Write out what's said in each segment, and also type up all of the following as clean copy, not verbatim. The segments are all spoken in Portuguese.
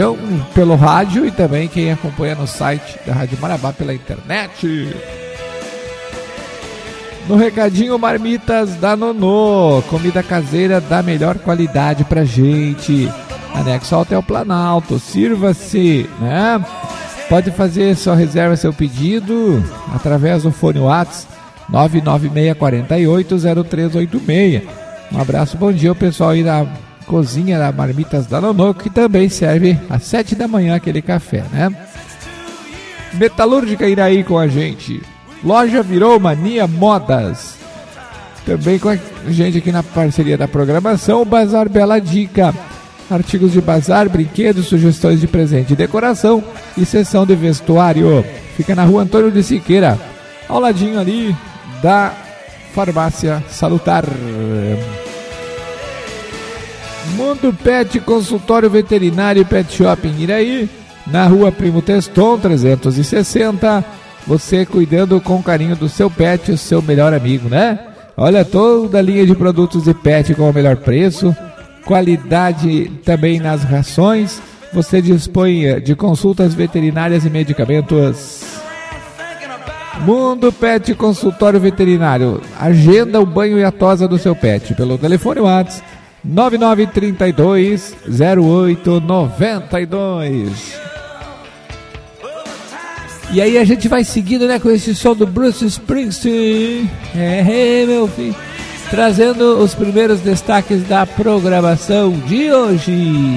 pelo rádio e também quem acompanha no site da Rádio Marabá pela internet. No recadinho, marmitas da Nonô, comida caseira da melhor qualidade pra gente. Anexo ao Hotel Planalto, sirva-se, né? Pode fazer sua reserva, seu pedido através do fone WhatsApp 996480386. Um abraço, bom dia ao pessoal aí da cozinha da Marmitas da Nonô, que também serve às 7 da manhã aquele café, né? Metalúrgica Iraí com a gente. Loja Virou Mania Modas. Também com a gente aqui na parceria da programação, o Bazar Bela Dica. Artigos de bazar, brinquedos, sugestões de presente e decoração e seção de vestuário. Fica na rua Antônio de Siqueira, ao ladinho ali da Farmácia Salutar. Mundo Pet, consultório veterinário e pet shop em Iraí, na rua Primo Teston 360. Você cuidando com carinho do seu pet, o seu melhor amigo, né? Olha, toda a linha de produtos de pet com o melhor preço, qualidade também nas rações. Você dispõe de consultas veterinárias e medicamentos. Mundo Pet, consultório veterinário. Agenda o banho e a tosa do seu pet pelo telefone WhatsApp 9932-0892. E aí a gente vai seguindo, né, com esse som do Bruce Springsteen. Meu filho, trazendo os primeiros destaques da programação de hoje.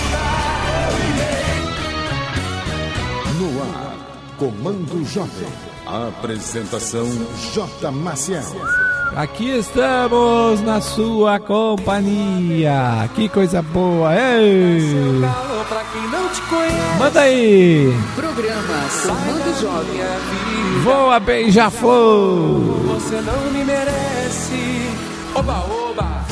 No ar, Comando Jovem. Apresentação J. Maciel. Aqui estamos na sua companhia. Que coisa boa, ei! Manda aí! Programa Comando Jovem. Voa, beija-flor! Você não me merece. Oba, oba!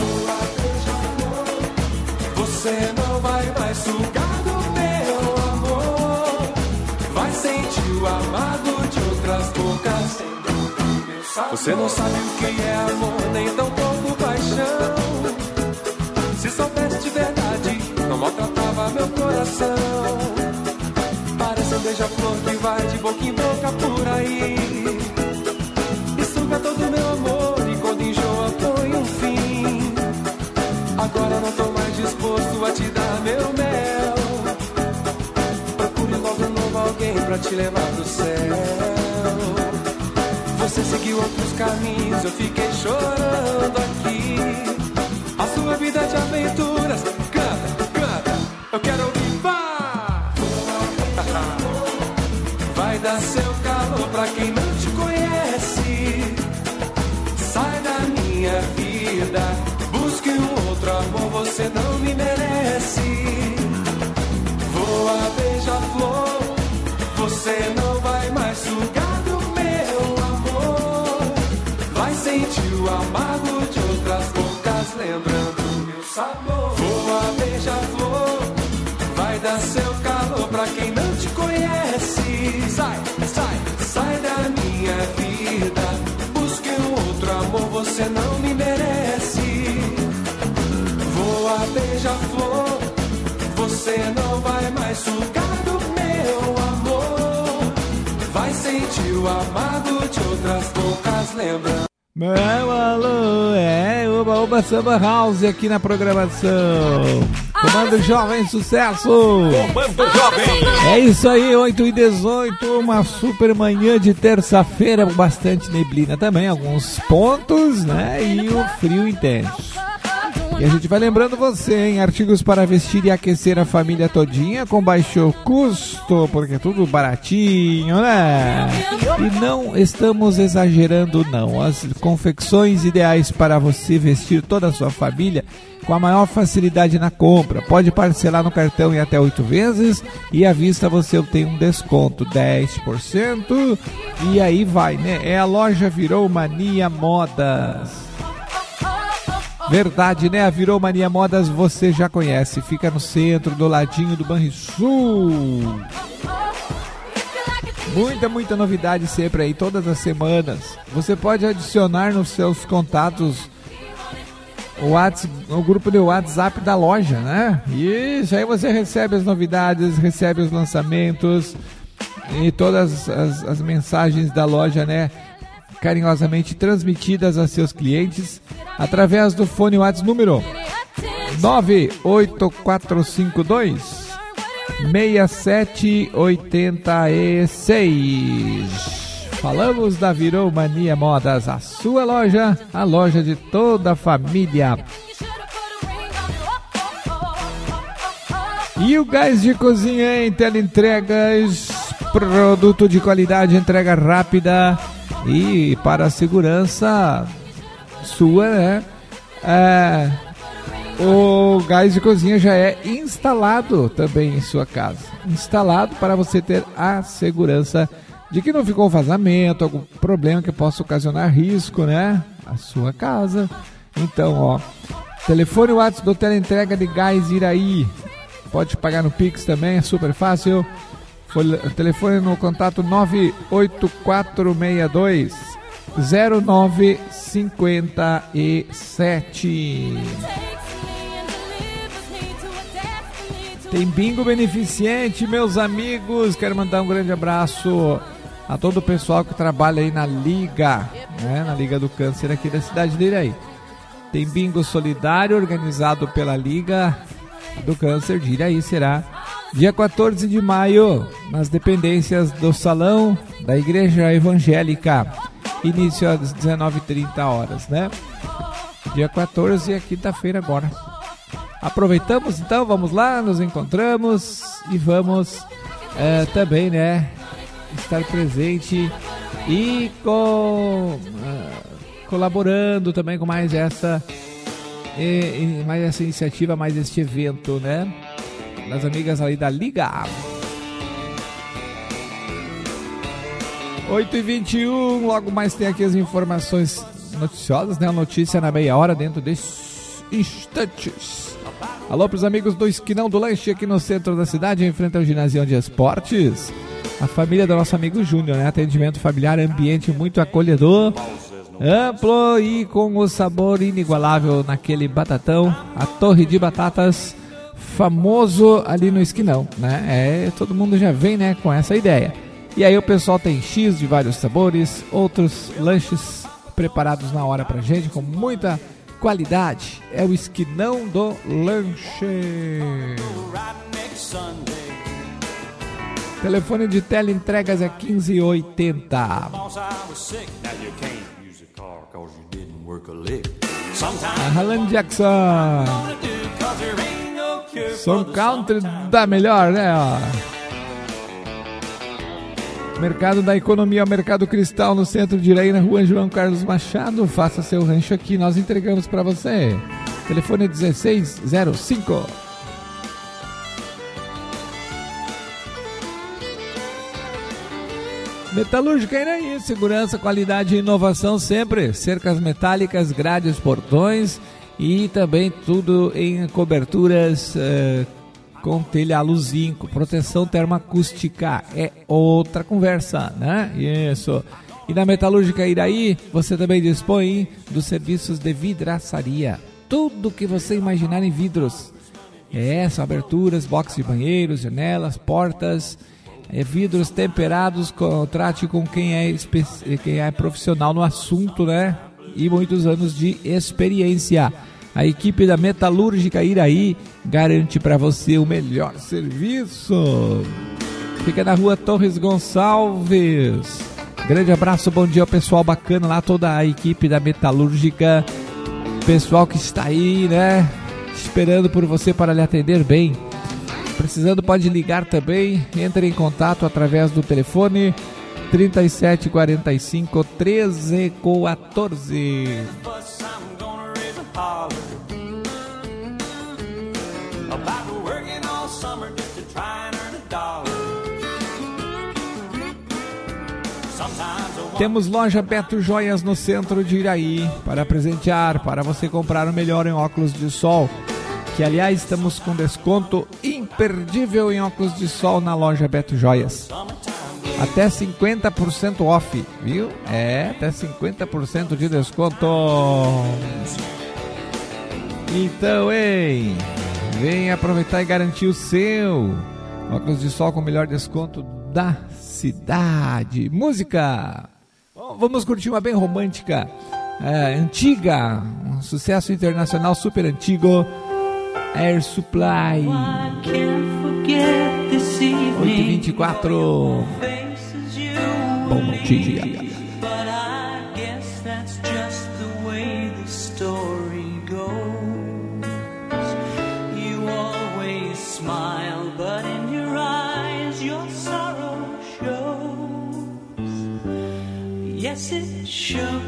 Você não vai mais sugar do meu amor. Vai sentir o amado de outras bocas. Você não sabe o que é amor, nem tão pouco paixão. Se soubesse de verdade, não maltratava meu coração. Parece um beija-flor que vai de boca em boca por aí e suga todo o meu amor, e quando enjoa põe um fim. Agora não tô mais disposto a te dar meu mel. Procure logo um novo alguém pra te levar pro céu. Você seguiu outros caminhos, eu fiquei chorando aqui. A sua vida de aventuras, canta, canta, eu quero ouvir, vá! Vai dar seu calor pra quem não te conhece. Sai da minha vida, busque um outro amor, você não me merece. Voa, beija-flor, você não vai mais sugar do meu amor. Vai sentir o amargo de outras bocas, lembrando meu sabor. Voa, beija-flor, vai dar seu calor pra quem não te conhece. Sai, sai, sai da minha vida, busque um outro amor, você não me merece. Voa, beija-flor, você não vai mais sugar do meu amor. Vai sentir o amargo de outras bocas, lembra? Meu alô, Oba Oba Samba House aqui na programação. Comando Jovem, sucesso! Comando Jovem! É isso aí, 8h18, uma super manhã de terça-feira, com bastante neblina também, alguns pontos, né? E o frio intenso. E a gente vai lembrando você, hein? Artigos para vestir e aquecer a família todinha com baixo custo, porque é tudo baratinho, né? E não estamos exagerando, não. As confecções ideais para você vestir toda a sua família com a maior facilidade na compra. Pode parcelar no cartão em até 8 vezes e à vista você obtém um desconto 10%. E aí vai, né? É a loja Virou Mania Modas. Verdade, né? A Virou Mania Modas você já conhece. Fica no centro, do ladinho do Banrisul. Muita novidade sempre aí, todas as semanas. Você pode adicionar nos seus contatos o grupo de WhatsApp da loja, né? Isso, aí você recebe as novidades, recebe os lançamentos e todas as mensagens da loja, né? Carinhosamente transmitidas a seus clientes através do fone WhatsApp número 98452 6786. Falamos da Virou Mania Modas, a sua loja, a loja de toda a família. E o gás de cozinha em Teleentregas, produto de qualidade, entrega rápida e para a segurança sua, né? O gás de cozinha já é instalado também em sua casa. Instalado para você ter a segurança de que não ficou vazamento, algum problema que possa ocasionar risco, né? A sua casa. Então, ó, telefone WhatsApp do Teleentrega de Gás Iraí. Pode pagar no Pix também, é super fácil. Telefone no contato 98462 0957. Tem bingo beneficente, meus amigos. Quero mandar um grande abraço a todo o pessoal que trabalha aí na Liga, né? Na Liga do Câncer aqui da cidade de Iraí. Tem bingo solidário organizado pela Liga do Câncer de Iraí. Será dia 14 de maio, nas dependências do Salão da Igreja Evangélica. Início às 19h30, né? Dia 14 é quinta-feira agora. Aproveitamos então, vamos lá, nos encontramos e vamos também, né, estar presente e colaborando também com mais essa iniciativa, mais este evento, né, das amigas ali da Liga. 8h21, logo mais tem aqui as informações noticiosas, né, a notícia na meia hora dentro desses instantes. Alô para os amigos do Esquinão do Lanche aqui no centro da cidade, em frente ao ginásio de esportes. A família do nosso amigo Júnior, né? Atendimento familiar, ambiente muito acolhedor, amplo e com o sabor inigualável naquele batatão, a torre de batatas, famoso ali no Esquinão, né? Todo mundo já vem, né, com essa ideia. E aí o pessoal tem X de vários sabores, outros lanches preparados na hora pra gente, com muita qualidade. É o Esquinão do Lanche. Telefone de teleentregas é 1580. Alan Jackson. Som country da melhor, né? Mercado da Economia, Mercado Cristal, no centro de Iraí, na rua João Carlos Machado. Faça seu rancho aqui, nós entregamos para você. Telefone 1605. Metalúrgica Iraí, segurança, qualidade e inovação sempre. Cercas metálicas, grades, portões e também tudo em coberturas com telha aluzinco, proteção termoacústica, é outra conversa, né? Isso. E na Metalúrgica Iraí, você também dispõe dos serviços de vidraçaria. Tudo que você imaginar em vidros. São aberturas, boxes de banheiros, janelas, portas, vidros temperados. Trate com quem é profissional no assunto, né? E muitos anos de experiência. A equipe da Metalúrgica Iraí garante para você o melhor serviço. Fica na rua Torres Gonçalves. Grande abraço, bom dia ao pessoal bacana lá, toda a equipe da Metalúrgica. Pessoal que está aí, né, esperando por você para lhe atender bem. Precisando, pode ligar também. Entre em contato através do telefone 3745 1314. Temos loja Beto Joias no centro de Iraí para presentear, para você comprar o melhor em óculos de sol, que aliás estamos com desconto imperdível em óculos de sol na loja Beto Joias. Até 50% off, viu? Até 50% de desconto. Então, hein? Vem aproveitar e garantir o seu óculos de sol com o melhor desconto da cidade. Música! Bom, vamos curtir uma bem romântica, antiga, um sucesso internacional super antigo, Air Supply. 8h24. Bom dia. Smile, but in your eyes your sorrow shows. Yes, it shows.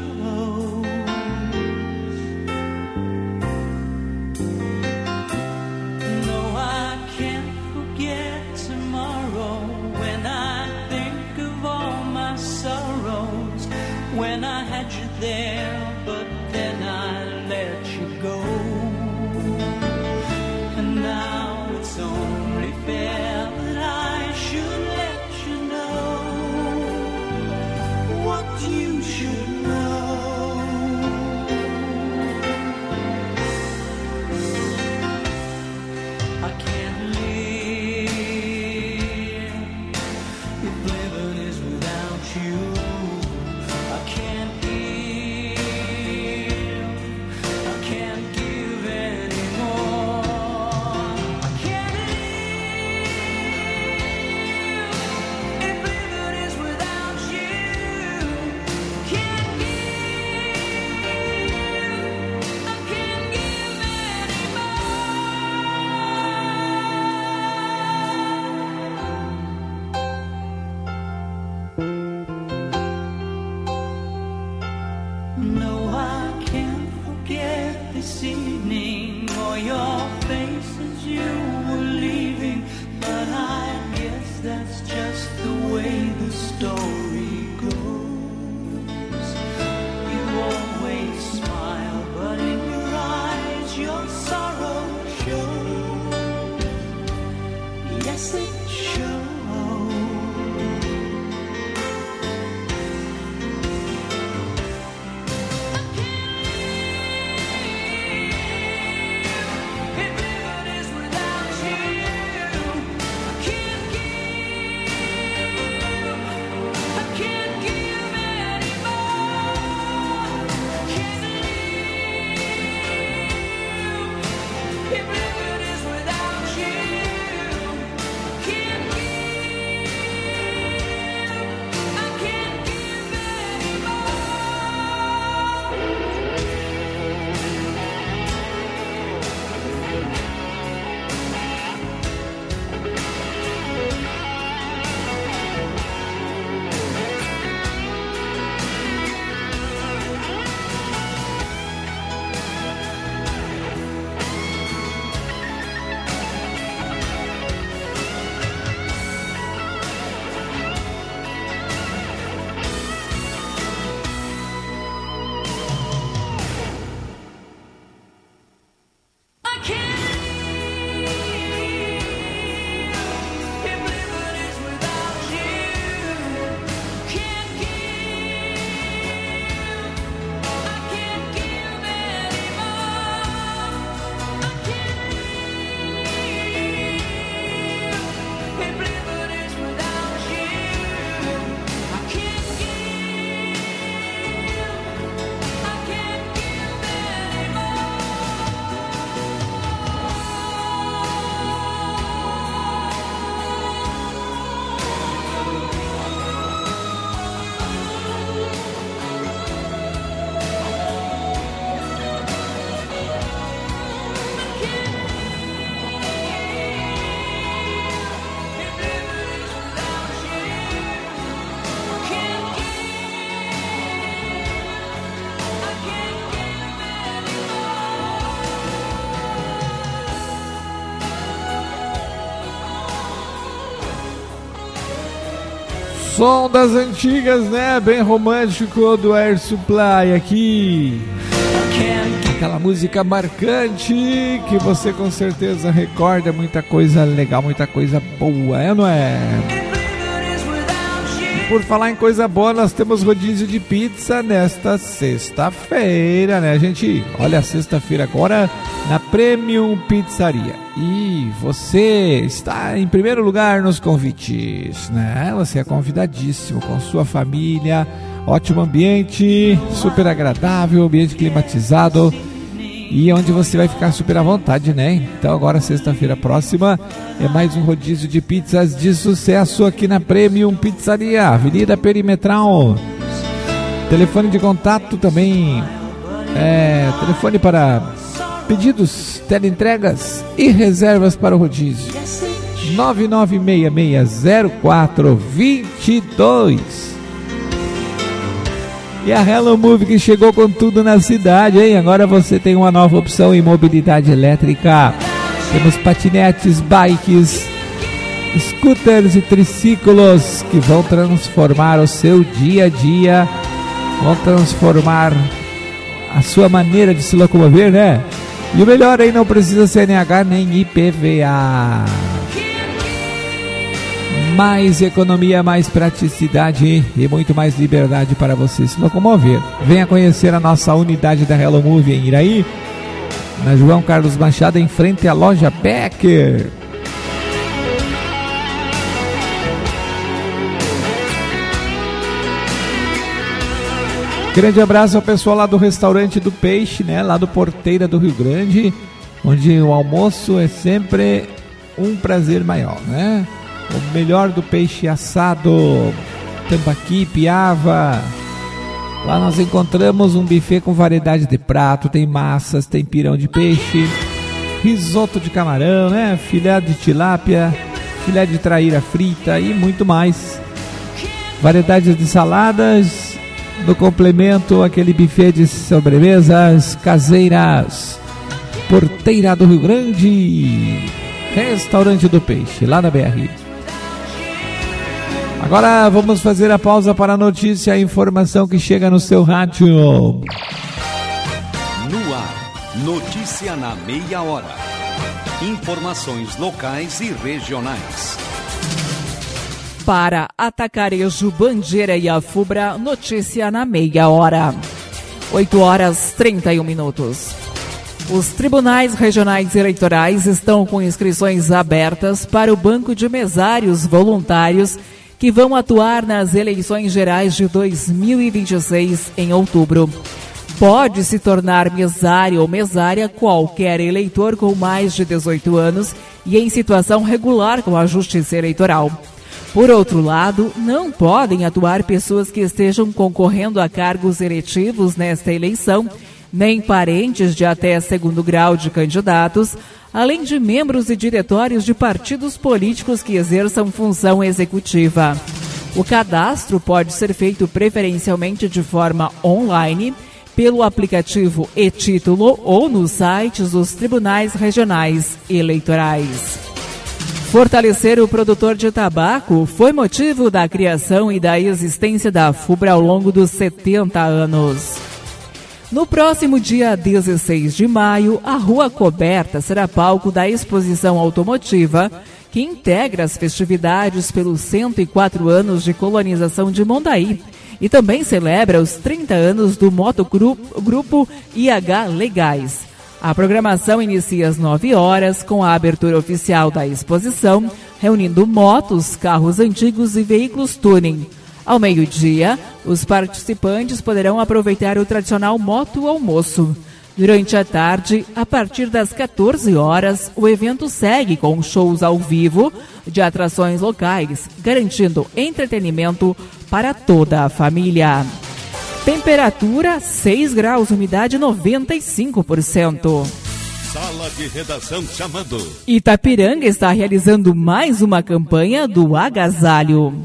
No, I can't forget tomorrow when I think of all my sorrows. When I had you there, but then I let you go. And now it's only fair that I should let you know what you should know. I can't live if living is without you. I can't give, I can't give anymore. Evening or your face as you were leaving, but I guess that's just the way the story goes. You always smile, but in your eyes your sorrow shows. Yes, it shows. Som das antigas, né? Bem romântico do Air Supply aqui. Aquela música marcante que você com certeza recorda muita coisa legal, muita coisa boa, é ou não é? Por falar em coisa boa, nós temos rodízio de pizza nesta sexta-feira, né, gente? Olha, sexta-feira agora na Premium Pizzaria. E você está em primeiro lugar nos convites, né? Você é convidadíssimo com sua família. Ótimo ambiente, super agradável, ambiente climatizado e onde você vai ficar super à vontade, né? Então agora, sexta-feira próxima, é mais um rodízio de pizzas de sucesso aqui na Premium Pizzaria, Avenida Perimetral. Telefone de contato também, telefone para pedidos, teleentregas e reservas para o rodízio. 996600422. E a Hello Move que chegou com tudo na cidade, hein? Agora você tem uma nova opção em mobilidade elétrica. Temos patinetes, bikes, scooters e triciclos que vão transformar o seu dia a dia, vão transformar a sua maneira de se locomover, né? E o melhor aí, não precisa CNH nem IPVA. Mais economia, mais praticidade e muito mais liberdade para você se locomover. Venha conhecer a nossa unidade da Hello Move em Iraí, na João Carlos Machado, em frente à loja Becker. Grande abraço ao pessoal lá do Restaurante do Peixe, né? Lá do Porteira do Rio Grande, onde o almoço é sempre um prazer maior, né? O melhor do peixe assado, tambaqui, piava. Lá nós encontramos um buffet com variedade de prato, tem massas, tem pirão de peixe, risoto de camarão, né? Filé de tilápia, filé de traíra frita e muito mais. Variedades de saladas, no complemento aquele buffet de sobremesas caseiras. Porteira do Rio Grande, Restaurante do Peixe, lá na BR. Agora vamos fazer a pausa para a notícia, a informação que chega no seu rádio. No ar, notícia na meia hora. Informações locais e regionais. Para Atacarejo, Bandeira e Afubra, notícia na meia hora. 8h31. Os tribunais regionais eleitorais estão com inscrições abertas para o banco de mesários voluntários que vão atuar nas eleições gerais de 2026 em outubro. Pode se tornar mesário ou mesária qualquer eleitor com mais de 18 anos e em situação regular com a Justiça Eleitoral. Por outro lado, não podem atuar pessoas que estejam concorrendo a cargos eletivos nesta eleição, nem parentes de até segundo grau de candidatos, além de membros e diretórios de partidos políticos que exerçam função executiva. O cadastro pode ser feito preferencialmente de forma online, pelo aplicativo e-Título ou nos sites dos tribunais regionais eleitorais. Fortalecer o produtor de tabaco foi motivo da criação e da existência da Afubra ao longo dos 70 anos. No próximo dia 16 de maio, a Rua Coberta será palco da exposição automotiva que integra as festividades pelos 104 anos de colonização de Mondaí e também celebra os 30 anos do Motogrupo IH Legais. A programação inicia às 9h com a abertura oficial da exposição, reunindo motos, carros antigos e veículos tuning. Ao meio-dia, os participantes poderão aproveitar o tradicional moto-almoço. Durante a tarde, a partir das 14h, o evento segue com shows ao vivo de atrações locais, garantindo entretenimento para toda a família. Temperatura 6 graus, umidade 95%. Sala de redação chamando. Itapiranga está realizando mais uma campanha do agasalho.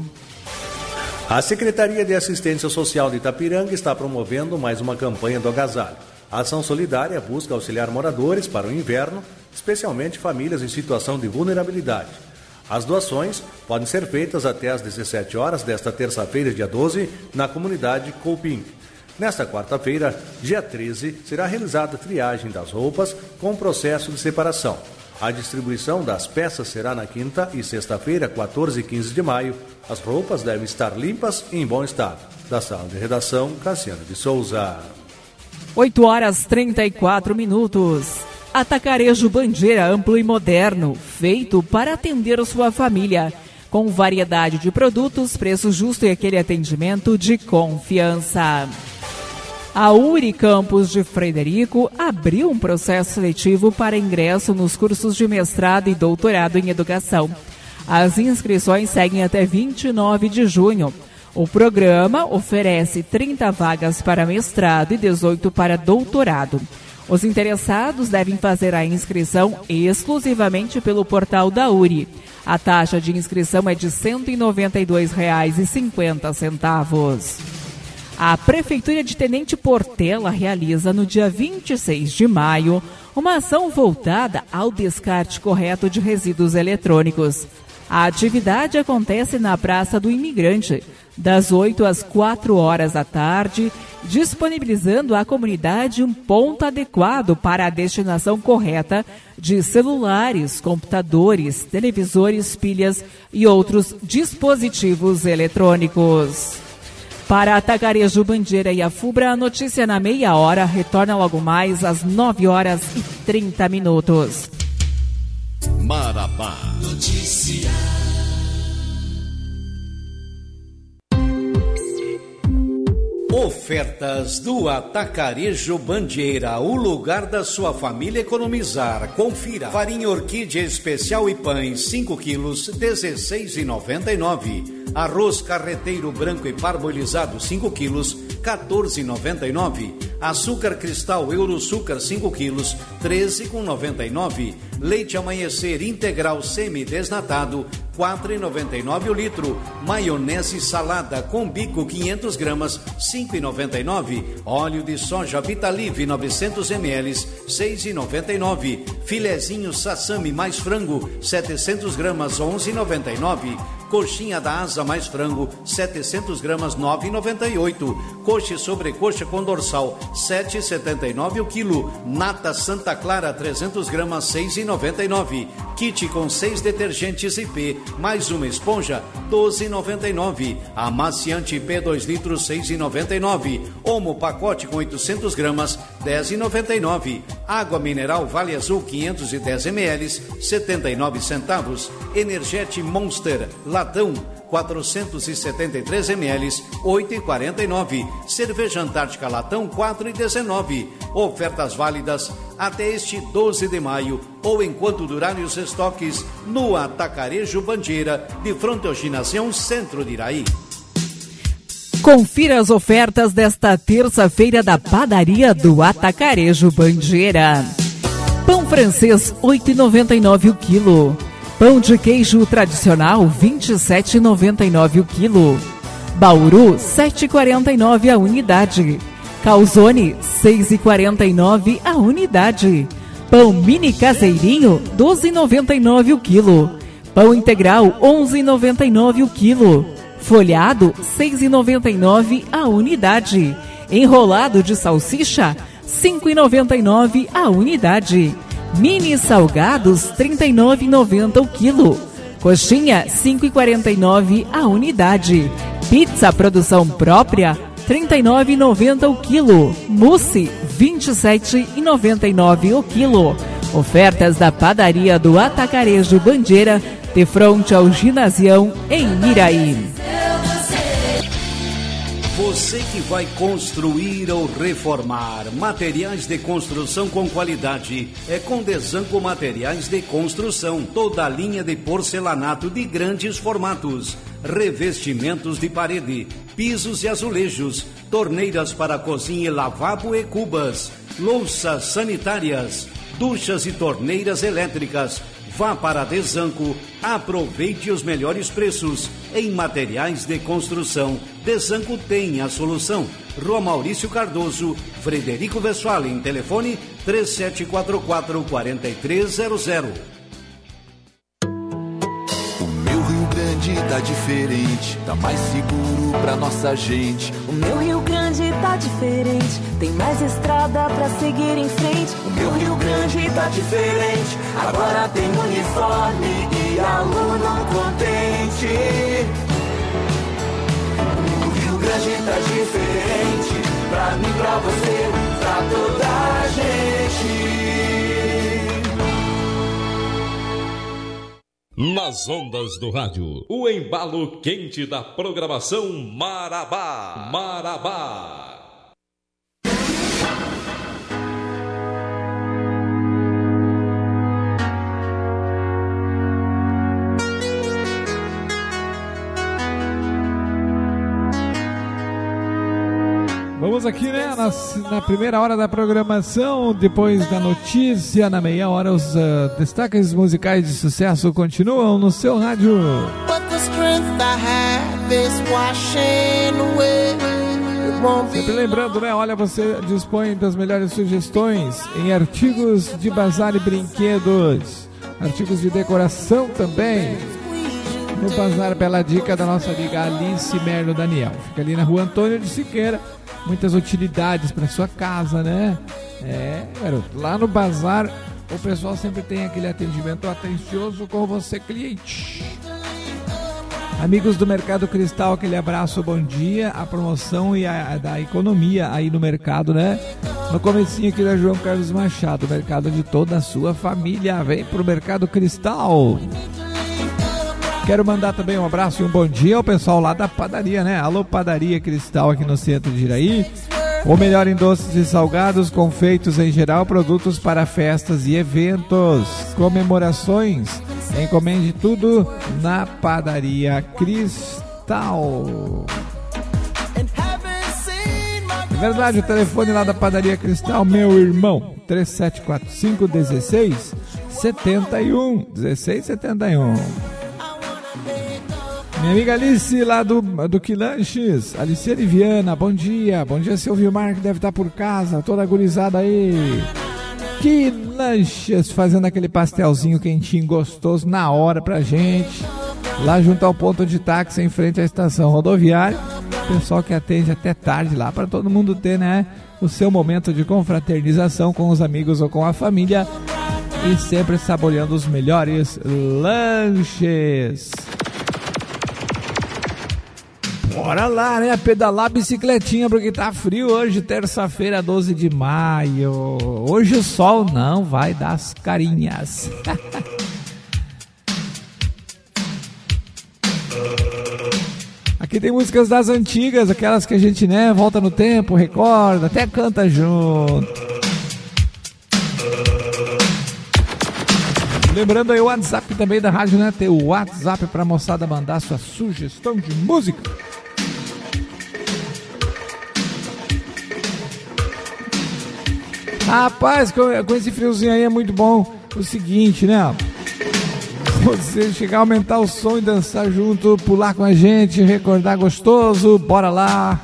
A Secretaria de Assistência Social de Itapiranga está promovendo mais uma campanha do agasalho. A ação solidária busca auxiliar moradores para o inverno, especialmente famílias em situação de vulnerabilidade. As doações podem ser feitas até às 17h desta terça-feira, dia 12, na comunidade Coupim. Nesta quarta-feira, dia 13, será realizada a triagem das roupas com processo de separação. A distribuição das peças será na quinta e sexta-feira, 14 e 15 de maio. As roupas devem estar limpas e em bom estado. Da sala de redação, Cassiano de Souza. 8h34. Atacarejo Bandeira amplo e moderno, feito para atender sua família. Com variedade de produtos, preço justo e aquele atendimento de confiança. A URI Campus de Frederico abriu um processo seletivo para ingresso nos cursos de mestrado e doutorado em educação. As inscrições seguem até 29 de junho. O programa oferece 30 vagas para mestrado e 18 para doutorado. Os interessados devem fazer a inscrição exclusivamente pelo portal da URI. A taxa de inscrição é de R$ 192,50. A Prefeitura de Tenente Portela realiza no dia 26 de maio uma ação voltada ao descarte correto de resíduos eletrônicos. A atividade acontece na Praça do Imigrante, das 8 às 4 horas da tarde, disponibilizando à comunidade um ponto adequado para a destinação correta de celulares, computadores, televisores, pilhas e outros dispositivos eletrônicos. Para Atacarejo Bandeira e a Fubra, a notícia na meia hora retorna logo mais às 9h30. Marabá. Notícia. Ofertas do Atacarejo Bandeira, o lugar da sua família economizar. Confira. Farinha Orquídea Especial e Pães, 5 quilos, R$ 16,99. Arroz carreteiro branco e parboilizado, 5 quilos, R$ 14,99. Açúcar cristal Euroçúcar, 5 quilos, R$ 13,99. Leite Amanhecer integral semi-desnatado, R$ 4,99 o litro. Maionese salada com bico 500 gramas, R$ 5,99. Óleo de soja Vitalive 900 ml, R$ 6,99. Filezinho Sassami mais frango, 700 gramas, R$ 11,99. Coxinha da asa mais frango, 700 gramas, R$ 9,98. Coxa e sobrecoxa com dorsal, R$ 7,79 o quilo. Nata Santa Clara, 300 gramas, R$ 6,99. Kit com 6 detergentes IP, mais uma esponja, R$ 12,99. Amaciante IP 2 litros, R$ 6,99. Omo pacote com 800 gramas, R$ 10,99. Água mineral Vale Azul 510 ml, R$ 79 centavos. Energete Monster latão 473 ml, R$ 8,49. Cerveja Antártica latão, R$ 4,19. Ofertas válidas até este 12 de maio ou enquanto durarem os estoques no Atacarejo Bandeira, de frente ao Ginásio Centro de Iraí. Confira as ofertas desta terça-feira da padaria do Atacarejo Bandeira. Pão francês, R$ 8,99 o quilo. Pão de queijo tradicional, R$ 27,99 o quilo. Bauru, R$ 7,49 a unidade. Calzone, R$ 6,49 a unidade. Pão mini caseirinho, R$ 12,99 o quilo. Pão integral, R$ 11,99 o quilo. Folhado, R$ 6,99 a unidade. Enrolado de salsicha, R$ 5,99 a unidade. Mini salgados, R$ 39,90 o quilo. Coxinha, R$ 5,49 a unidade. Pizza produção própria, R$ 39,90 o quilo. Mousse, R$ 27,99 o quilo. Ofertas da padaria do Atacarejo Bandeira, de frente ao Ginasião, em Iraí. Você que vai construir ou reformar, materiais de construção com qualidade, é com Desanco Materiais de Construção. Toda a linha de porcelanato de grandes formatos, revestimentos de parede, pisos e azulejos, torneiras para cozinha, lavabo e cubas, louças sanitárias, duchas e torneiras elétricas. Vá para Desanco, aproveite os melhores preços em materiais de construção. Desanco tem a solução. Rua Maurício Cardoso, Frederico Westphalen, telefone 3744-4300. O meu Rio Grande tá diferente, tá mais seguro pra nossa gente. O meu Rio Grande tá diferente, tem mais estrada pra seguir em frente. O meu Rio Grande tá diferente, agora tem uniforme e aluno contente. O Rio Grande tá diferente, pra mim, pra você, pra toda a gente. Nas ondas do rádio, o embalo quente da programação Marabá. Marabá. Vamos aqui, né, na primeira hora da programação, depois da notícia, na meia hora, os destaques musicais de sucesso continuam no seu rádio. Sempre lembrando, né, olha, você dispõe das melhores sugestões em artigos de bazar e brinquedos, artigos de decoração também. No Bazar Bela Dica da nossa amiga Alice Merlo Daniel. Fica ali na rua Antônio de Siqueira. Muitas utilidades para sua casa, né? Garoto, lá no Bazar o pessoal sempre tem aquele atendimento atencioso com você, cliente. Amigos do Mercado Cristal, aquele abraço, bom dia. A promoção e da economia aí no mercado, né? No comecinho aqui da João Carlos Machado, mercado de toda a sua família. Vem pro Mercado Cristal. Quero mandar também um abraço e um bom dia ao pessoal lá da padaria, né? Alô, Padaria Cristal aqui no centro de Iraí. O melhor em doces e salgados, confeitos em geral, produtos para festas e eventos, comemorações. Encomende tudo na Padaria Cristal. É verdade, o telefone lá da Padaria Cristal, meu irmão, 3745-1671. 1671. Minha amiga Alice, lá do Quilanches, Alice Viana, bom dia, seu Vilmar, que deve estar por casa, toda gurizada aí. Quilanches, fazendo aquele pastelzinho quentinho, gostoso, na hora pra gente, lá junto ao ponto de táxi, em frente à estação rodoviária, pessoal que atende até tarde lá, para todo mundo ter, né, o seu momento de confraternização com os amigos ou com a família, e sempre saboreando os melhores lanches. Bora lá, né? Pedalar a bicicletinha, porque tá frio hoje, terça-feira, 12 de maio. Hoje o sol não vai dar as carinhas. Aqui tem músicas das antigas, aquelas que a gente, né, volta no tempo, recorda, até canta junto. Lembrando aí o WhatsApp também da rádio, né? Tem o WhatsApp pra moçada mandar sua sugestão de música. Rapaz, com esse friozinho aí é muito bom o seguinte, né? Você chegar a aumentar o som e dançar junto, pular com a gente, recordar gostoso, bora lá!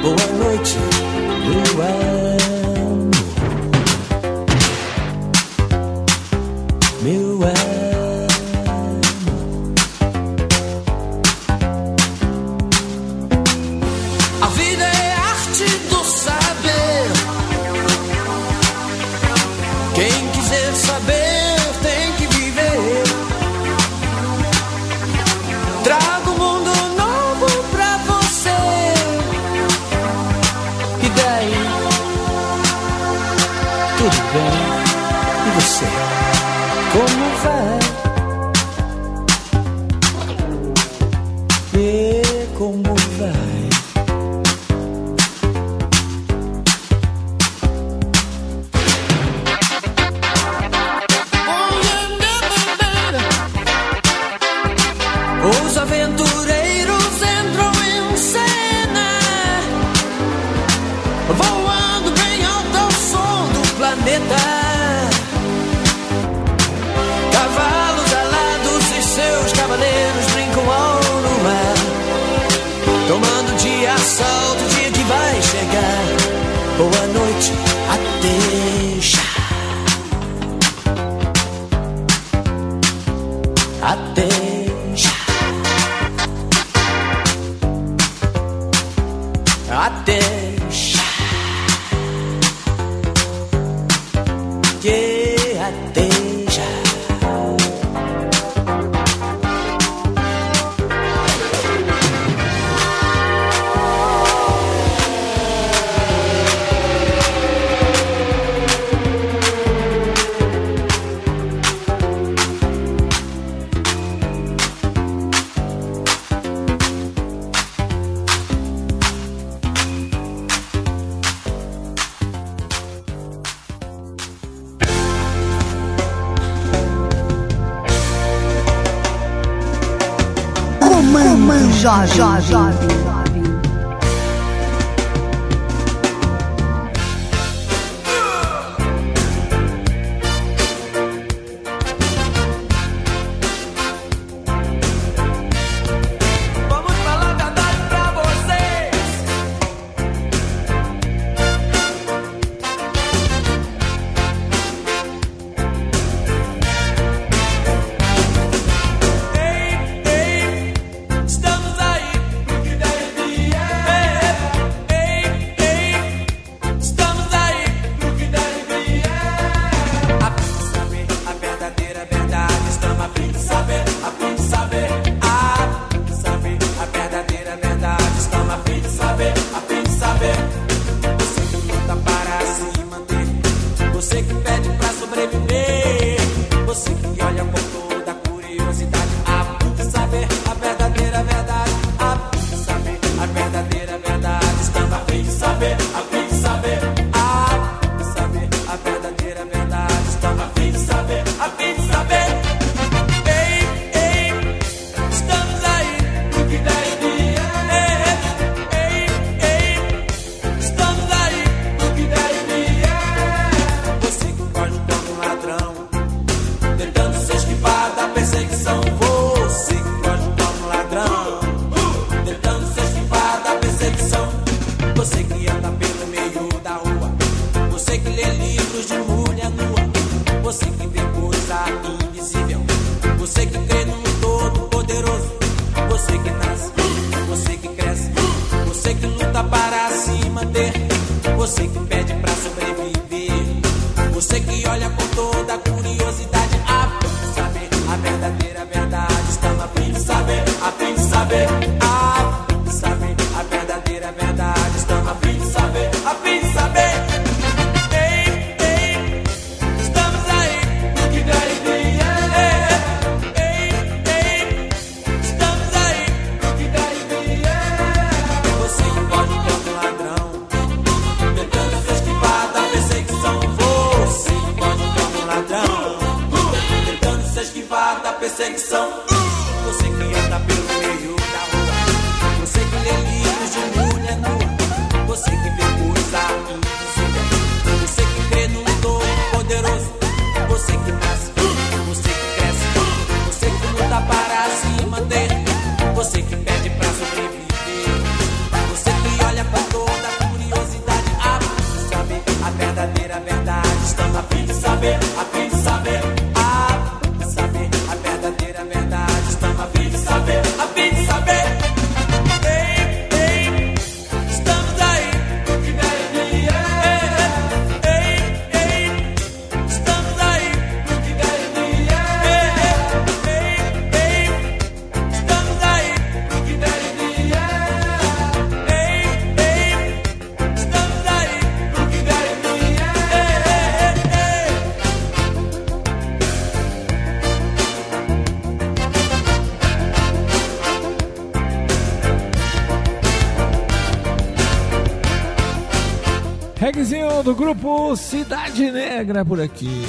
Boa noite, meu amor. Meu amor. A vida é arte do saber. Quem quiser saber tem que viver. Trago um mundo novo pra você. E daí? Tudo bem. E você? Como vai? E como vai? Os aventureiros entram em cena, voando bem alto ao som do planeta. Cavalos alados e seus cavaleiros brincam ao luar, tomando de assalto o dia que vai chegar. Boa noite, até já. Até já. Até já. Yeah, até já. Jovem. Vamos falar a verdade pra vocês. Estamos aí pro que der e vier. Estamos aí pro que der e vier. A fim de saber a verdadeira verdade. Estamos a fim de saber, a fim de saber. A fim de saber a verdadeira verdade. Estamos a fim de saber, a fim de saber. Você que luta para se manter, você que pede pra sobreviver, você que olha com toda curiosidade. A fim de saber a verdadeira verdade. A fim de saber a verdadeira verdade. Estamos a fim de saber, a fim de saber. A fim de saber a verdadeira verdade. Estamos a fim de saber, a fim de saber. Estamos aí pro que der e vier. Estamos aí pro que der e vier. Você que foge como um ladrão, tentando se esquivar da perseguição. Você que foge como um ladrão, tentando se esquivar da perseguição. Você que anda pelo meio da rua, você que lê livros de mulher nua, você que vê coisa invisível, você que crê num todo-poderoso, você que nasce, você que cresce, você que luta para se manter, você que pede pra sobreviver, você que olha com toda curiosidade. A fim de saber a verdadeira verdade. Estamos a fim de saber, a fim de saber. A fim de saber a verdadeira verdade. Estamos a fim de saber, a fim de saber. Estamos aí no que der e vier. Estamos aí no que der e vier. Você que pode como um ladrão, tentando se esquivar da perseguição. Você que pode como um ladrão, Regzinho do grupo Cidade Negra por aqui.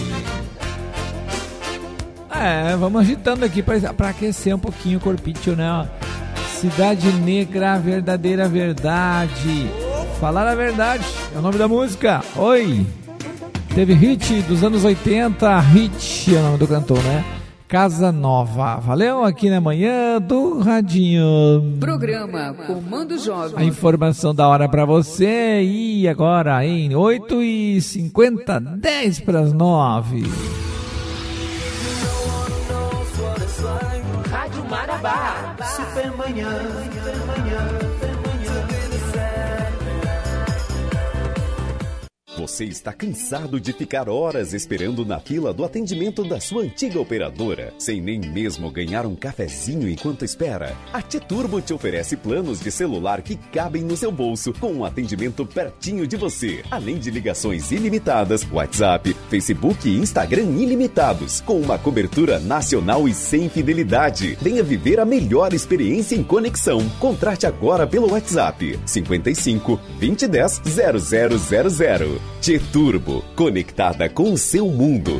Vamos agitando aqui pra aquecer um pouquinho o corpinho, né? Cidade Negra, verdadeira verdade. Falar a verdade é o nome da música. Oi! Teve hit dos anos 80, hit é o nome do cantor, né? Casa Nova. Valeu aqui na manhã do Radinho. Programa Comando Jovem. A informação da hora pra você. E agora em 8h50, 10 para as 9. Rádio Marabá. Supermanhã. Você está cansado de ficar horas esperando na fila do atendimento da sua antiga operadora, sem nem mesmo ganhar um cafezinho enquanto espera? A T-Turbo te oferece planos de celular que cabem no seu bolso, com um atendimento pertinho de você, além de ligações ilimitadas, WhatsApp, Facebook e Instagram ilimitados, com uma cobertura nacional e sem fidelidade. Venha viver a melhor experiência em conexão. Contrate agora pelo WhatsApp 55 2010 0000. T-Turbo, conectada com o seu mundo.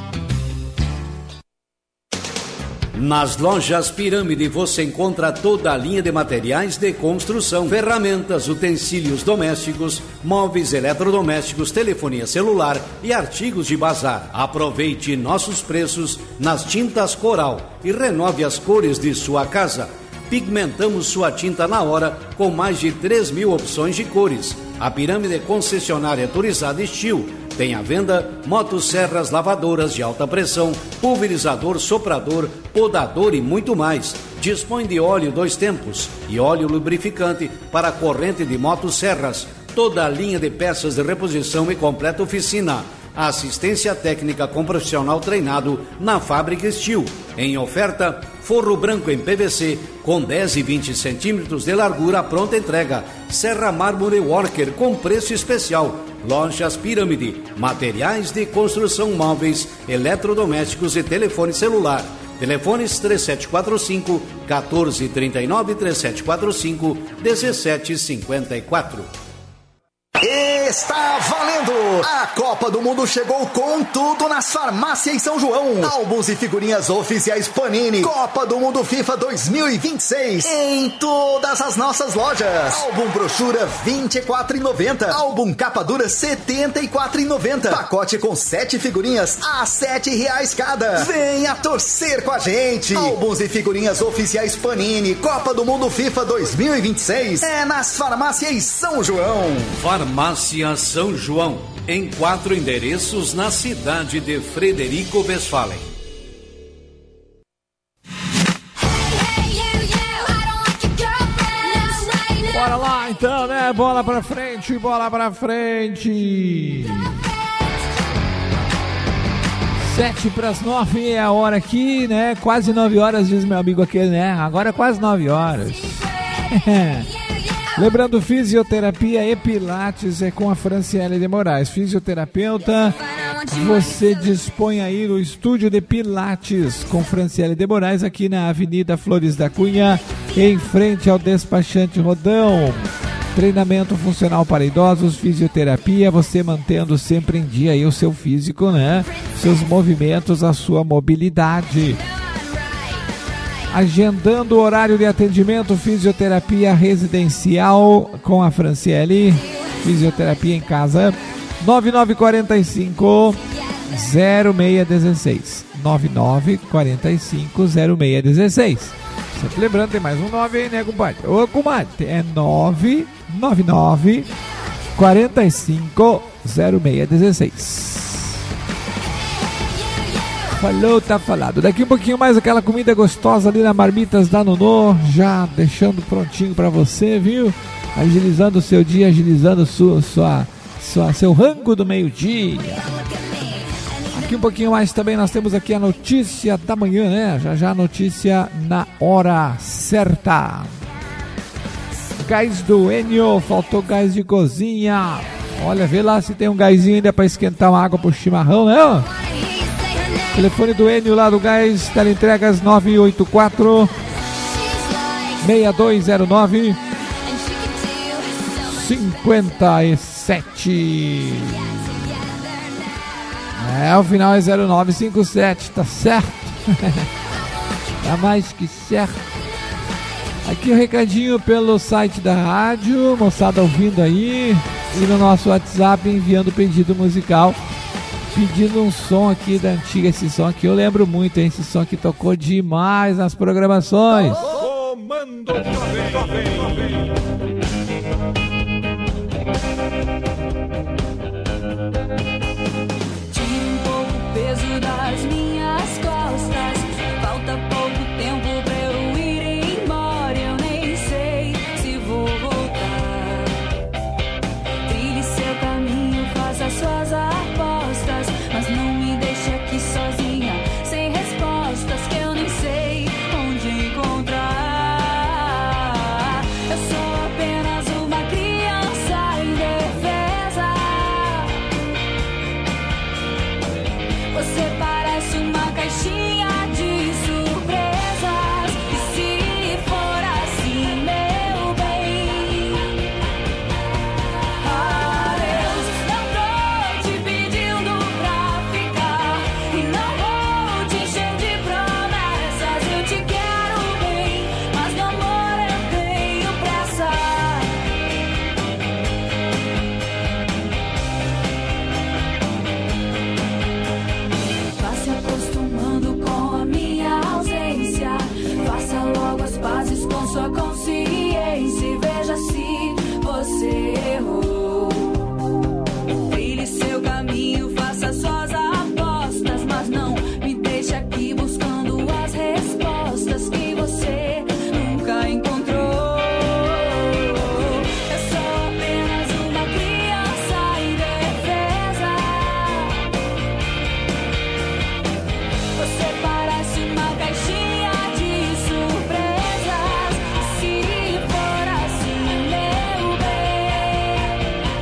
Nas lojas Pirâmide você encontra toda a linha de materiais de construção, ferramentas, utensílios domésticos, móveis eletrodomésticos, telefonia celular e artigos de bazar. Aproveite nossos preços nas tintas Coral e renove as cores de sua casa. Pigmentamos sua tinta na hora com mais de 3.000 opções de cores. A Pirâmide concessionária autorizada Steel tem à venda motosserras, lavadoras de alta pressão, pulverizador, soprador, podador e muito mais. Dispõe de óleo 2 tempos e óleo lubrificante para a corrente de motosserras. Toda a linha de peças de reposição e completa oficina. Assistência técnica com profissional treinado na fábrica Steel. Em oferta, forro branco em PVC com 10 e 20 centímetros de largura à pronta entrega. Serra Mármore Worker com preço especial. Lojas Pirâmide, materiais de construção móveis, eletrodomésticos e telefone celular. Telefones 3745 1439 3745 1754. Está valendo! A Copa do Mundo chegou com tudo nas farmácias São João. Álbuns e figurinhas oficiais Panini. Copa do Mundo FIFA 2026 em todas as nossas lojas. Álbum brochura R$24,90. Álbum capa dura R$74,90. Pacote com 7 figurinhas a R$7 cada. Venha torcer com a gente. Álbuns e figurinhas oficiais Panini. Copa do Mundo FIFA 2026 é nas farmácias São João. Farmácia São João, em 4 endereços na cidade de Frederico Westphalen. Bora lá então, né? Bola pra frente, bola pra frente. 7 para as 9 é a hora aqui, né? Quase 9 horas, diz meu amigo aquele, né? Agora é quase 9 horas. Lembrando, fisioterapia e pilates é com a Franciele de Moraes, fisioterapeuta. Você dispõe aí no estúdio de pilates com Franciele de Moraes aqui na Avenida Flores da Cunha, em frente ao despachante Rodão. Treinamento funcional para idosos, fisioterapia, você mantendo sempre em dia aí o seu físico, né? Seus movimentos, a sua mobilidade. Agendando o horário de atendimento, fisioterapia residencial com a Franciele, fisioterapia em casa, 9945 0616, 9945 0616. Sempre lembrando, tem mais um 9 aí, né, compadre? Ô, comadre, é 999 45 0616. Falou, tá falado. Daqui um pouquinho mais aquela comida gostosa ali na Marmitas da Nonô, já deixando prontinho pra você, viu? Agilizando o seu dia, agilizando seu rango do meio-dia. Aqui um pouquinho mais também nós temos aqui a notícia da manhã, né? Já a notícia na hora certa. Gás do Enio, faltou gás de cozinha. Olha, vê lá se tem um gásinho ainda pra esquentar uma água pro chimarrão, né? Telefone do Enio lá do gás, teleentregas 984 6209. 57. O final é 0957, tá certo? Tá mais que certo. Aqui o recadinho pelo site da rádio, moçada ouvindo aí, e no nosso WhatsApp enviando pedido musical, pedindo um som aqui da antiga. Esse som aqui eu lembro muito, hein? Esse som aqui tocou demais nas programações. Comando Tira um pouco o peso das minhas costas. Falta pouco tempo pra eu ir embora. Eu nem sei se vou voltar. Trilhe seu caminho, faça suas apostas, mas não me deixe aqui sozinha, sem respostas que eu nem sei onde encontrar. Eu sou apenas uma criança indefesa. Você parece uma caixinha de surpresas. E se for assim, meu bem, adeus. Não tô te pedindo pra ficar e não vou te encher de promessas. Eu te quero bem, mas no amor eu tenho pressa. Vá se acostumando com a minha ausência. Faça logo as pazes com sua consciência e veja se você errou. Trilhe seu caminho, faça suas apostas, mas não me deixe aqui buscando as respostas que você nunca encontrou. Eu sou apenas uma criança indefesa. Você parece uma caixinha de surpresas. Se for assim, meu bem,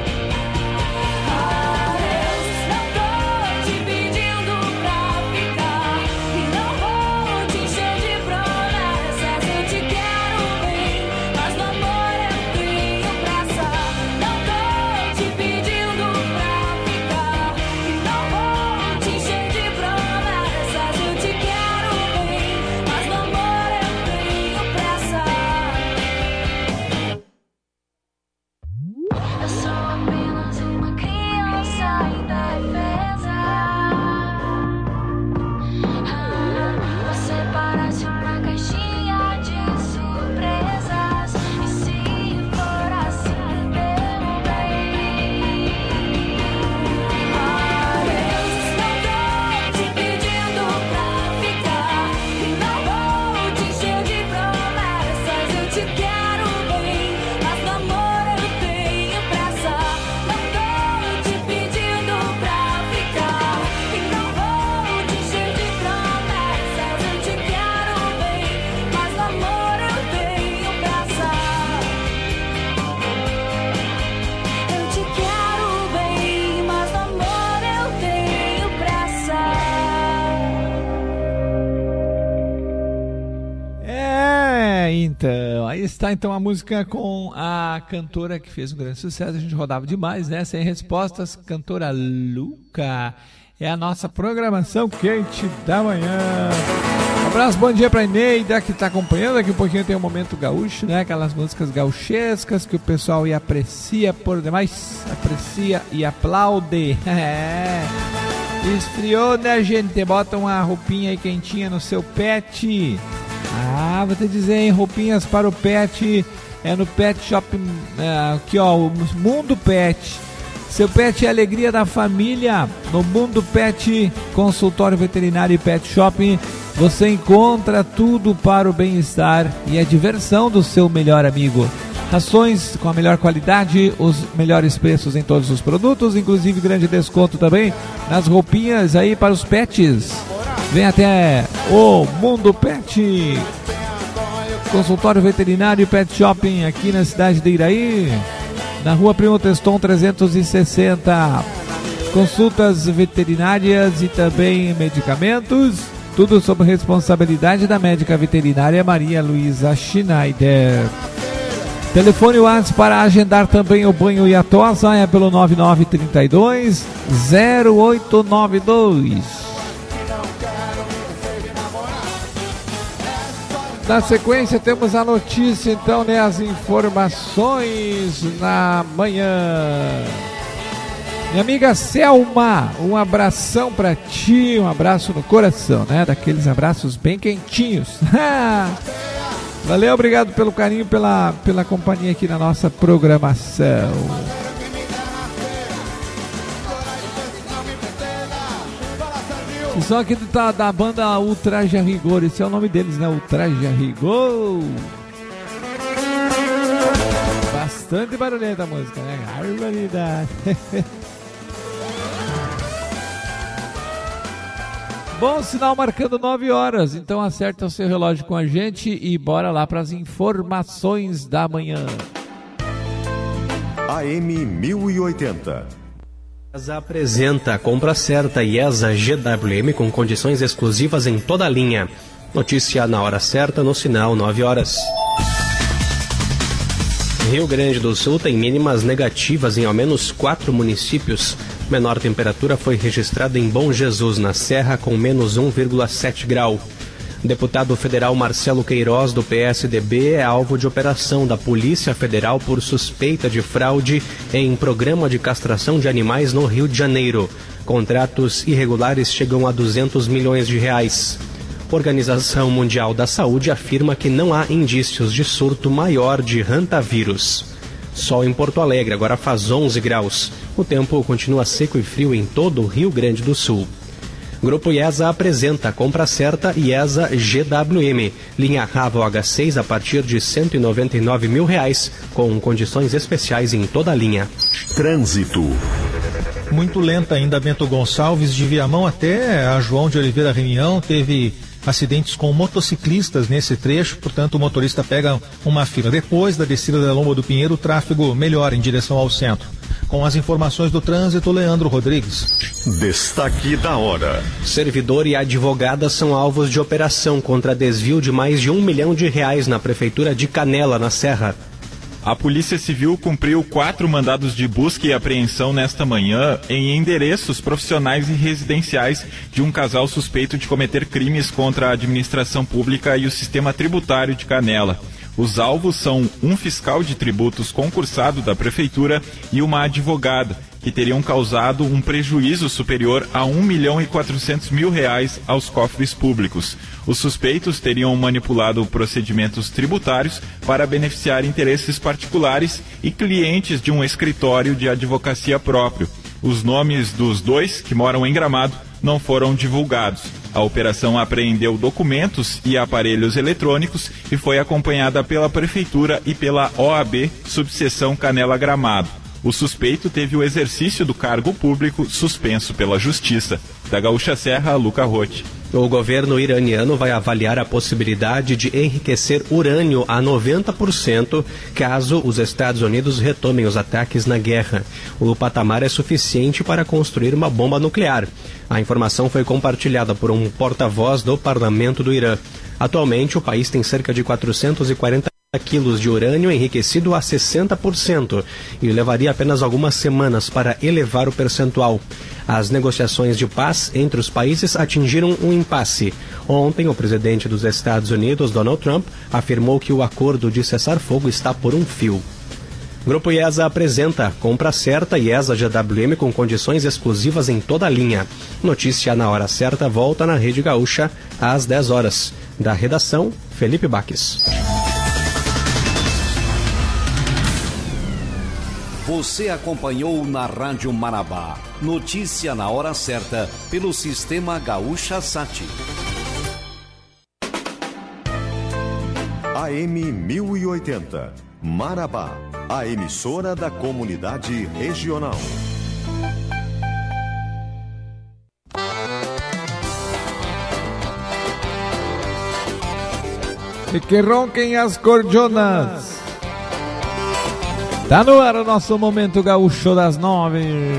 adeus. Não tô te pedindo pra ficar e não vou te encher de promessas. Eu te quero bem, mas no amor eu tenho pressa. Não tô te pedindo pra ficar e não vou te encher de promessas. Eu te quero bem, mas no amor eu tenho pressa. Eu sou apenas uma criança indefesa. Você parece uma caixinha de surpresas. E se for assim, meu bem, adeus. Não tô te pedindo pra ficar e não vou te encher de promessas. Eu te quero bem, mas no amor eu tenho pressa. Não tô te pedindo pra ficar e não vou te encher de promessas. Eu te quero bem, mas no amor eu tenho pressa. Eu te quero bem, mas no amor eu tenho pressa. Então, aí está então a música com a cantora que fez um grande sucesso, a gente rodava demais, né? Sem respostas, cantora Luca. É a nossa programação quente da manhã. Um abraço, bom dia pra Eneida, que tá acompanhando. Daqui um pouquinho tem o Momento Gaúcho, né? Aquelas músicas gauchescas que o pessoal aprecia por demais. Aprecia e aplaude. Esfriou, né, gente? Bota uma roupinha aí quentinha no seu pet. Vou te dizer, hein? Roupinhas para o pet. É no Pet Shop, aqui ó, o Mundo Pet. Seu pet é a alegria da família. No Mundo Pet, consultório veterinário e pet shop, você encontra tudo para o bem-estar e a diversão do seu melhor amigo. Rações com a melhor qualidade, os melhores preços em todos os produtos, inclusive grande desconto também nas roupinhas aí para os pets. Vem até o Mundo Pet, consultório veterinário e pet shopping aqui na cidade de Iraí, na rua Primo Teston 360. Consultas veterinárias e também medicamentos, tudo sob responsabilidade da médica veterinária Maria Luísa Schneider. Telefone WhatsApp para agendar também o banho e a tosa é pelo 9932-0892. Na sequência temos a notícia, então, né, as informações na manhã. Minha amiga Selma, um abração pra ti, um abraço no coração, né? Daqueles abraços bem quentinhos. Valeu, obrigado pelo carinho, pela companhia aqui na nossa programação. O som aqui da banda Ultraje a Rigor, esse é o nome deles, né? Ultraje a Rigor. Bastante barulhenta a música, né? Barbaridade. Bom, sinal marcando 9 horas, então acerta o seu relógio com a gente e bora lá para as informações da manhã. AM 1080. IESA apresenta a compra certa IESA GWM com condições exclusivas em toda a linha. Notícia na hora certa, no sinal 9 horas. Rio Grande do Sul tem mínimas negativas em ao menos 4 municípios. Menor temperatura foi registrada em Bom Jesus, na Serra, com menos 1,7 grau. Deputado federal Marcelo Queiroz, do PSDB, é alvo de operação da Polícia Federal por suspeita de fraude em programa de castração de animais no Rio de Janeiro. Contratos irregulares chegam a 200 milhões de reais. Organização Mundial da Saúde afirma que não há indícios de surto maior de hantavírus. Sol em Porto Alegre, agora faz 11 graus. O tempo continua seco e frio em todo o Rio Grande do Sul. Grupo IESA apresenta a compra certa IESA GWM. Linha Ravel H6 a partir de R$ 199 mil, com condições especiais em toda a linha. Trânsito. Muito lenta ainda Bento Gonçalves, de Viamão até a João de Oliveira Reunião. Teve acidentes com motociclistas nesse trecho, portanto o motorista pega uma fila. Depois da descida da Lomba do Pinheiro, o tráfego melhora em direção ao centro. Com as informações do trânsito, Leandro Rodrigues. Destaque da hora. Servidor e advogada são alvos de operação contra desvio de mais de R$ 1 milhão na Prefeitura de Canela, na Serra. A Polícia Civil cumpriu 4 mandados de busca e apreensão nesta manhã em endereços profissionais e residenciais de um casal suspeito de cometer crimes contra a administração pública e o sistema tributário de Canela. Os alvos são um fiscal de tributos concursado da Prefeitura e uma advogada, que teriam causado um prejuízo superior a R$ 1.400.000 aos cofres públicos. Os suspeitos teriam manipulado procedimentos tributários para beneficiar interesses particulares e clientes de um escritório de advocacia próprio. Os nomes dos dois, que moram em Gramado, não foram divulgados. A operação apreendeu documentos e aparelhos eletrônicos e foi acompanhada pela Prefeitura e pela OAB, subseção Canela Gramado. O suspeito teve o exercício do cargo público suspenso pela Justiça. Da Gaúcha Serra, Luca Rotti. O governo iraniano vai avaliar a possibilidade de enriquecer urânio a 90% caso os Estados Unidos retomem os ataques na guerra. O patamar é suficiente para construir uma bomba nuclear. A informação foi compartilhada por um porta-voz do parlamento do Irã. Atualmente, o país tem cerca de 440 quilos de urânio enriquecido a 60% e levaria apenas algumas semanas para elevar o percentual. As negociações de paz entre os países atingiram um impasse. Ontem, o presidente dos Estados Unidos, Donald Trump, afirmou que o acordo de cessar-fogo está por um fio. Grupo IESA apresenta compra certa IESA GWM com condições exclusivas em toda a linha. Notícia na hora certa volta na Rede Gaúcha às 10 horas. Da redação, Felipe Baques. Você acompanhou na Rádio Marabá. Notícia na hora certa, pelo Sistema Gaúcha Sat. AM 1080. Marabá, a emissora da comunidade regional. E que ronquem as corjonas. Tá no ar o nosso Momento Gaúcho das 9.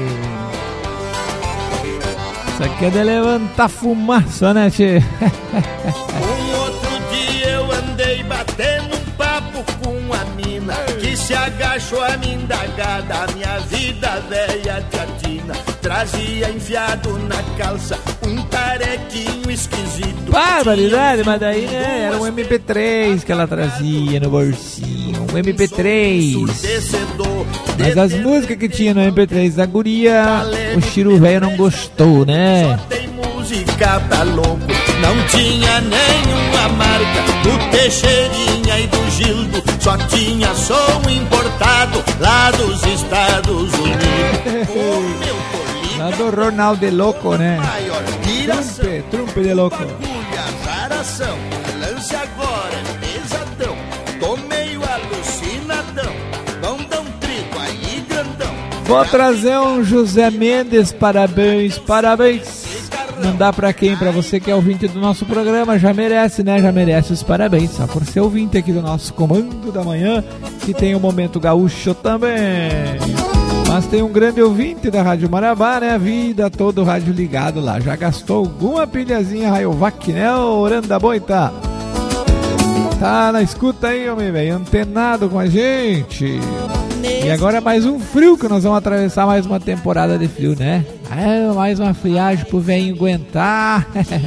Isso aqui é de levantar fumaça, né, tchê? Um outro dia eu andei batendo um papo com a mina que se agachou a me indagar da minha vida velha teatina. Trazia enfiado na calça um tarequinho esquisito. Barbaridade, mas daí, né, era um MP3 que ela trazia no bolsinho, um MP3. Mas as músicas que tinha no MP3 da guria, o Chiru velho não gostou, né? Tem música pra louco, não tinha nenhuma marca. Do Teixeirinha e do Gildo só tinha som importado lá dos Estados Unidos. O meu Lá do Ronaldo de Louco, né? Trumpe de Louco. azaração, lance agora, pesadão. Tô meio alucinadão, vão dar um trigo aí grandão. Vou trazer um José Mendes, parabéns, parabéns. Mandar pra quem? Pra você que é ouvinte do nosso programa, já merece, né? Já merece os parabéns, só por ser ouvinte aqui do nosso Comando da Manhã, que tem o Momento Gaúcho também. Mas tem um grande ouvinte da Rádio Marabá, né? A vida toda o rádio ligado lá. Já gastou alguma pilhazinha Rayovac, né? O Oranda Boita. Tá na escuta aí, homem, velho. Antenado com a gente. E agora mais um frio, que nós vamos atravessar mais uma temporada de frio, né? Mais uma friagem pro velhinho aguentar.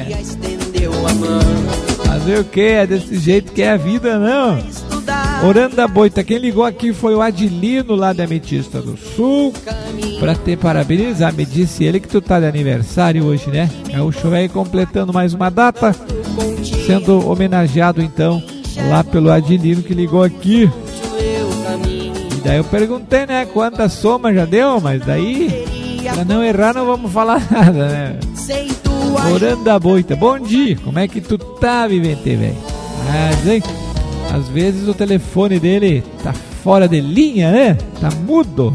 Fazer o quê? É desse jeito que é a vida, não? Oranda Boita, quem ligou aqui foi o Adilino lá da Ametista do Sul, pra te parabenizar. Me disse ele que tu tá de aniversário hoje, né? É o show aí completando mais uma data, sendo homenageado então lá pelo Adilino que ligou aqui. E daí eu perguntei, né, quantas somas já deu, mas daí, pra não errar, não vamos falar nada, né? Oranda Boita, bom dia, como é que tu tá, vivente, velho? Às vezes o telefone dele tá fora de linha, né? Tá mudo.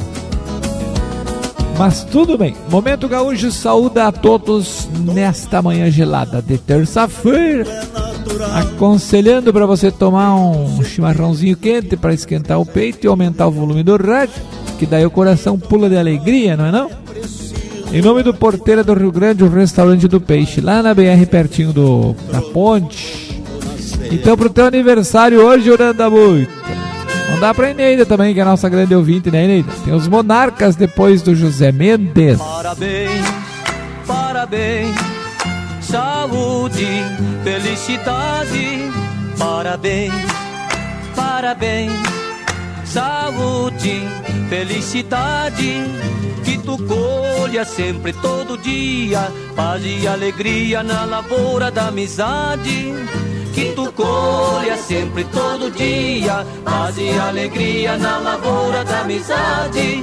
Mas tudo bem. Momento Gaúcho saúda a todos nesta manhã gelada de terça-feira. Aconselhando para você tomar um chimarrãozinho quente para esquentar o peito e aumentar o volume do rádio, que daí o coração pula de alegria, não é não? Em nome do Porteira do Rio Grande, o restaurante do peixe, lá na BR, pertinho da ponte. Então, pro teu aniversário hoje, Oranda Boita, não dá pra Eneida também, que é a nossa grande ouvinte, né, Eneida? Tem os Monarcas depois do José Mendes. Parabéns, parabéns, saúde, felicidade. Parabéns, parabéns, saúde, felicidade. Que tu colha sempre, todo dia, paz e alegria na lavoura da amizade. Que tu colha sempre, todo dia, paz e alegria na lavoura da amizade.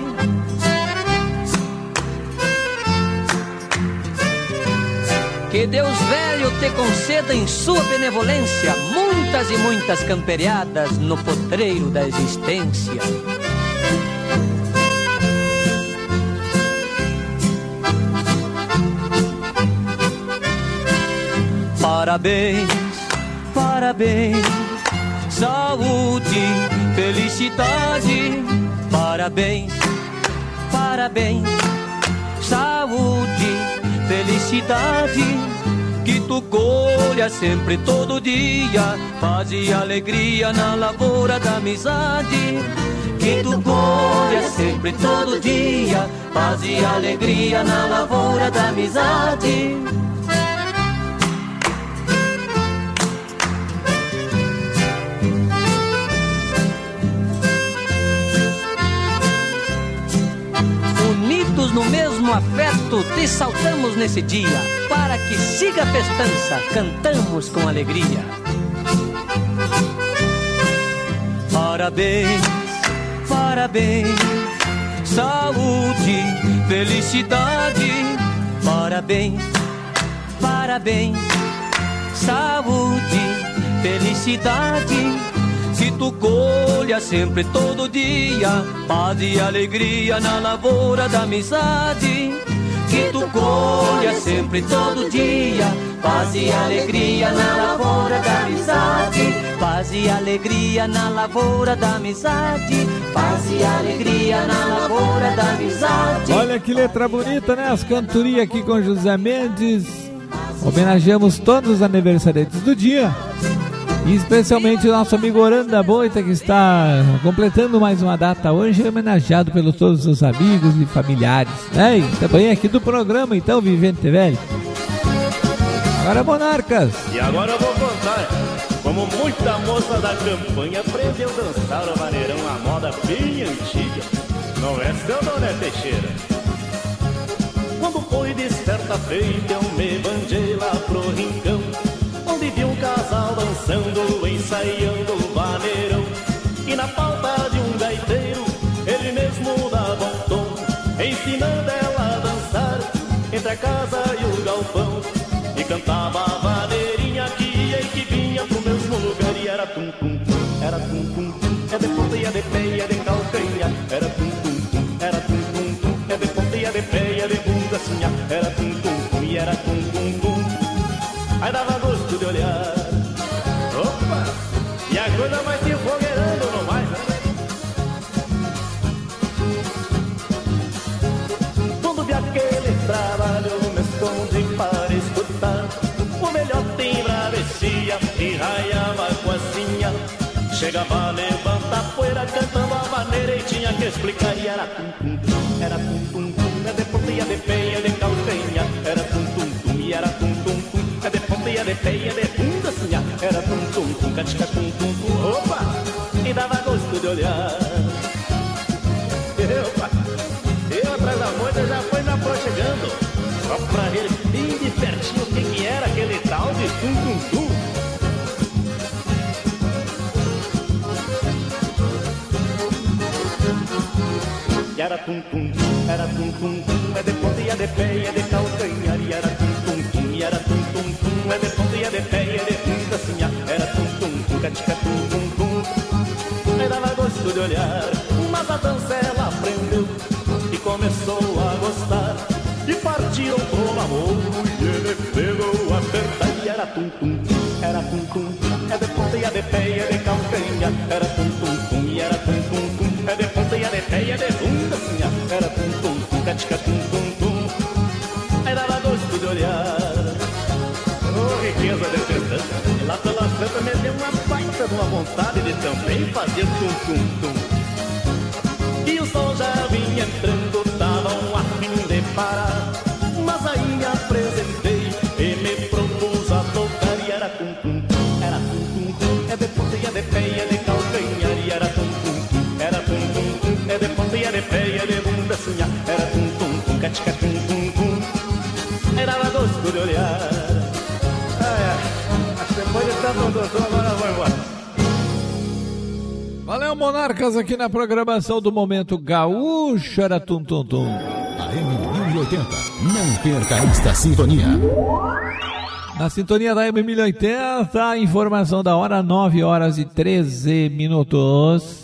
Que Deus velho te conceda em sua benevolência muitas e muitas camperiadas no potreiro da existência. Parabéns, parabéns, saúde, felicidade. Parabéns, parabéns, saúde, felicidade. Que tu colha sempre, todo dia, paz e alegria na lavoura da amizade. Que tu colha sempre, todo dia, paz e alegria na lavoura da amizade. No mesmo afeto te saltamos nesse dia, para que siga a festança, cantamos com alegria. Parabéns, parabéns, saúde, felicidade. Parabéns, parabéns, saúde, felicidade. Que tu colha sempre, todo dia, paz e alegria na lavoura da amizade. Que tu colha sempre, todo dia, paz e alegria na lavoura da amizade. Paz e alegria na lavoura da amizade. Paz e alegria na lavoura da amizade. Olha que letra bonita, né? As cantorias aqui com José Mendes. Homenageamos todos os aniversariantes do dia. E especialmente o nosso amigo Oranda Boita, que está completando mais uma data hoje, homenageado pelos todos os amigos e familiares, né? E também aqui do programa, então, Vivente Velho. Agora, Monarcas. E agora eu vou contar como muita moça da campanha aprendeu a dançar o maneirão, a moda bem antiga. Não é seu, Dona Teixeira? Quando foi de certa feita eu me bandei lá pro rincão, onde vi um casal dançando, ensaiando o vaneirão. E na falta de um gaiteiro, ele mesmo dava um tom, ensinando ela a dançar entre a casa e o galpão. E cantava a vaneirinha que ia e que vinha pro mesmo lugar. E era tum-tum-tum, era tum-tum-tum, é de ponta e é de pé e é de calcanhar. Era tum-tum-tum, era tum-tum-tum, é de ponta e é de pé e é de bunda assim. Era tum-tum-tum e era tum-tum-tum, aí dava gosto de olhar. Opa! E a coisa vai se fogueirando no mais, né? Quando vi aquele trabalho me escondi para escutar. O melhor tem bravecia e raiava com a sinha. Chegava a levantar poeira cantando a maneira e tinha que explicar. E era tum-tum-tum, era tum-tum-tum, é de ponta e é de pé e é de calcanha. Era tum-tum-tum e era tum-tum-tum, é de ponta e é de pé e é de bunda assim. Era tum-tum-tum, catica tum-tum-tum, opa! E dava gosto de olhar. Opa! Eu atrás da moita já foi na flor chegando, só pra ver bem de pertinho o que era aquele tal de tum-tum-tum. E era tum-tum-tum, era tum-tum-tum, é de ponta e é de pé e é de calcanhar. E era tum-tum-tum, e era tum-tum-tum, é de ponta e é de pé e é de bunda assim. Era tum-tum-tum, catica tum-tum-tum, aí dava gosto de olhar. Mas a dança ela aprendeu e começou a gostar, e partiram pro amor e ele pegou a apertar. E era tum-tum-tum, era tum-tum-tum, é de ponta e é de pé e é de calcanha. Era tum-tum-tum e era tum-tum-tum, é de ponta e é de pé e é de bunda assim. Era tum-tum-tum, catica tum-tum-tum, aí dava gosto de olhar. Oh, riqueza de festão, lá pela Santa me deu uma baita de uma vontade de também fazer tum-tum-tum. E o sol já vinha entrando, tava um a fim de parar, mas aí apresentei e me propus a tocar. E era tum-tum-tum, era tum-tum-tum, é de ponta e é de pé e é de calcanhar. E era tum-tum-tum, era tum-tum-tum, é de ponta e é de pé e é de bunda assim. Era tum-tum-tum, catica tum-tum-tum, aí dava gosto de olhar. Depois de tanto doutor, agora eu vou embora. Valeu, Monarcas, aqui na programação do Momento Gaúcho. Era tum-tum-tum. AM 1080, não perca esta sintonia. Na sintonia da AM 1080, a informação da hora, 9h13.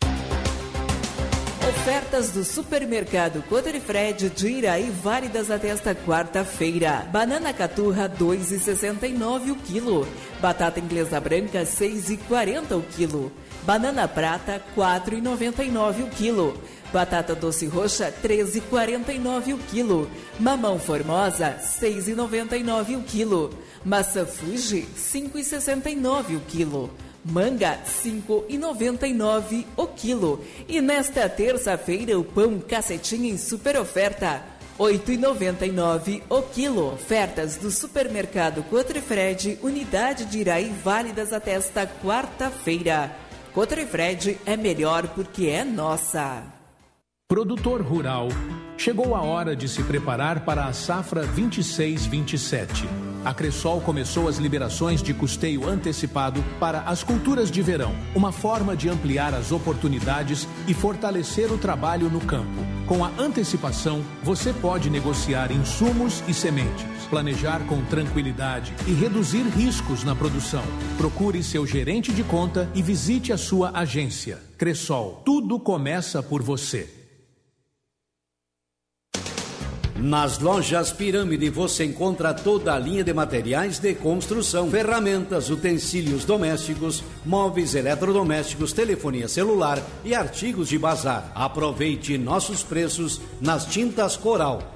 Ofertas do Supermercado Cotrifred de Iraí válidas até esta quarta-feira. Banana caturra 2,69 o quilo. Batata inglesa branca 6,40 o quilo. Banana prata 4,99 o quilo. Batata doce roxa 13,49 o quilo. Mamão formosa 6,99 o quilo. Maçã Fuji 5,69 o quilo. Manga, R$ 5,99 o quilo. E nesta terça-feira, o pão cacetinho em super oferta, R$ 8,99 o quilo. Ofertas do Supermercado Cotrifred, unidade de Iraí, válidas até esta quarta-feira. Cotrifred é melhor porque é nossa. Produtor rural, chegou a hora de se preparar para a safra 26-27. A Cressol começou as liberações de custeio antecipado para as culturas de verão, uma forma de ampliar as oportunidades e fortalecer o trabalho no campo. Com a antecipação, você pode negociar insumos e sementes, planejar com tranquilidade e reduzir riscos na produção. Procure seu gerente de conta e visite a sua agência. Cressol, tudo começa por você. Nas lojas Pirâmide você encontra toda a linha de materiais de construção, ferramentas, utensílios domésticos, móveis eletrodomésticos, telefonia celular e artigos de bazar. Aproveite nossos preços nas tintas Coral.